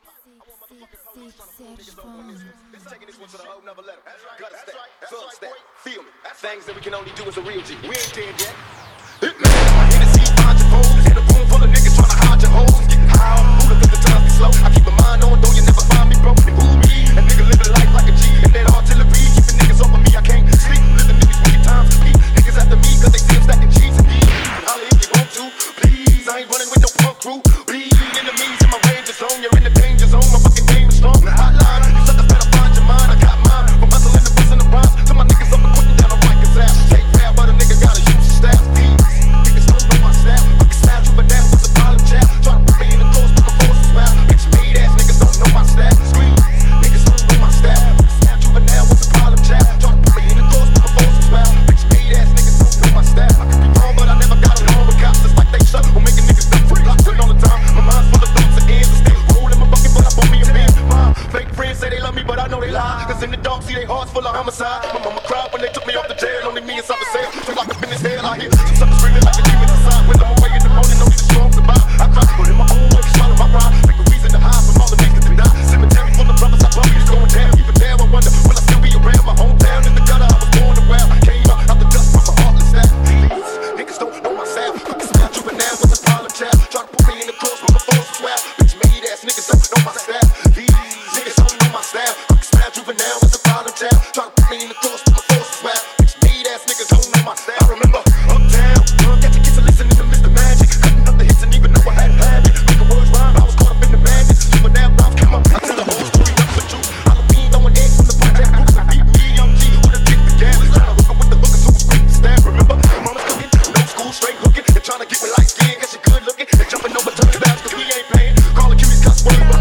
Taking this one to the whole nother level. Gutter step, thug step, feel me. Things that we can only do as a real G. We ain't dead yet. Hitman, hit the seat, find your foes. Hit a room full of niggas tryna hide your hoes. Getting high, who the the times be slow. I keep my mind on, though you never find me broke. And who me? A nigga living life like a G. And that artillery, keeping niggas off of me. I can't sleep, living niggas wicked times. Beat niggas after me, cause they see them stacking G's and D's. Holla if you want to, please. I ain't running with no punk crew. Bleed enemies in my range zone. You're in the danger zone. My fucking game is strong. Hotline, you suckers better find your mind. I got mine. From hustling and busting the rhymes. To my niggas up and putting down a Rikers ass. Take care, but a nigga gotta use the staff. Niggas don't know my staff. Fucking snap, you but that was a problem chat. Try to put me in the course, but the force is wild. Bitch made ass niggas don't know my staff. Scream, niggas don't know my staff. Snap, you but now what's the problem chat. Try to put me in the course, but the force is wild. Bitch made ass niggas don't know my staff. I could be wrong, but I never got along with cops. It's like they shut or making niggas dumb free. Locked all the time. My mind's full of thoughts and ends. I stay rolling my bucket, but I bought me a Benz. My fake friends say they love me, but I know they lie. Cause in the dark, see they hearts full of homicide. My mama cried when they took me off the jail. Only me inside the cell. Feel like up in this hell. I hear some suckers screaming like a demon inside. When I'm away in the morning, no need to strong survive. I cry, but in my own way, swallow my pride. Make a reason to hide from all the niggas that die. Cemetery full of brothers, I love me, it's going down. Even there, I wonder, will I still be around? My hometown is the gutter, I was born around. Came out the dust from my heartless staff. Please, niggas don't know my sound. Fucking snap, juvenile, what's the problem, child? Try to put me in the course, but my force is wild. Bitch made ass niggas don't know my staff. These niggas don't know my staff. Fucking snap, juvenile, what's the problem, child? Try to put me in the course, but my force is wild. Bitch made ass niggas don't know my staff. I remember uptown, got your kids listening to Mr. Magic. Cutting up the hits and even know I had habit. Making words rhyme, I was caught up in the madness. Juvenile rhymes come up, I tell the whole story, nothing but truth. Halloween throwing eggs from the project groups and beat me, young G, who the dick began. Trying to hook up with the hookers who was quick to stab. Remember, mama's cooking, no school, straight hooking. And trying to get me light skin, cause she good looking. And jumping over turning back, cause we ain't paying. Calling Curious cuss word.